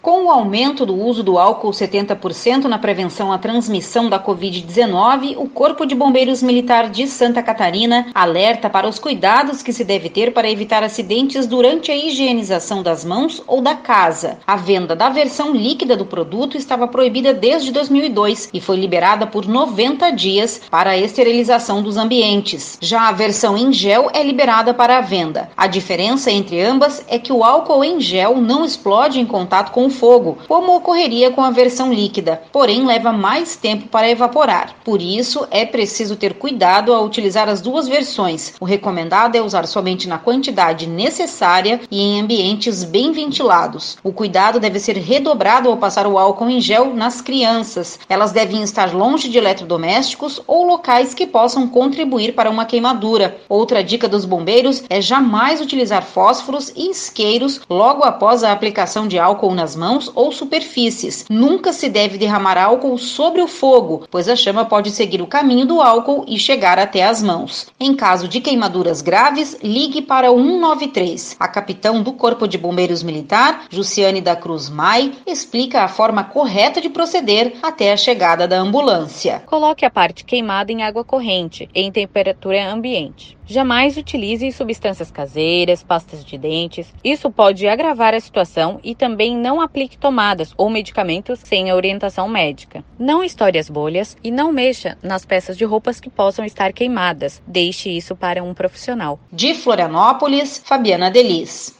Com o aumento do uso do álcool 70% na prevenção à transmissão da Covid-19, o Corpo de Bombeiros Militar de Santa Catarina alerta para os cuidados que se deve ter para evitar acidentes durante a higienização das mãos ou da casa. A venda da versão líquida do produto estava proibida desde 2002 e foi liberada por 90 dias para a esterilização dos ambientes. Já a versão em gel é liberada para a venda. A diferença entre ambas é que o álcool em gel não explode em contato com o fogo, como ocorreria com a versão líquida, porém leva mais tempo para evaporar. Por isso, é preciso ter cuidado ao utilizar as duas versões. O recomendado é usar somente na quantidade necessária e em ambientes bem ventilados. O cuidado deve ser redobrado ao passar o álcool em gel nas crianças. Elas devem estar longe de eletrodomésticos ou locais que possam contribuir para uma queimadura. Outra dica dos bombeiros é jamais utilizar fósforos e isqueiros logo após a aplicação de álcool nas mãos ou superfícies. Nunca se deve derramar álcool sobre o fogo, pois a chama pode seguir o caminho do álcool e chegar até as mãos. Em caso de queimaduras graves, ligue para o 193. A capitão do Corpo de Bombeiros Militar, Jussiane da Cruz Mai, explica a forma correta de proceder até a chegada da ambulância. Coloque a parte queimada em água corrente, em temperatura ambiente. Jamais utilize substâncias caseiras, pastas de dentes. Isso pode agravar a situação e também não aplique tomadas ou medicamentos sem a orientação médica. Não estoure as bolhas e não mexa nas peças de roupas que possam estar queimadas. Deixe isso para um profissional. De Florianópolis, Fabiana Delis.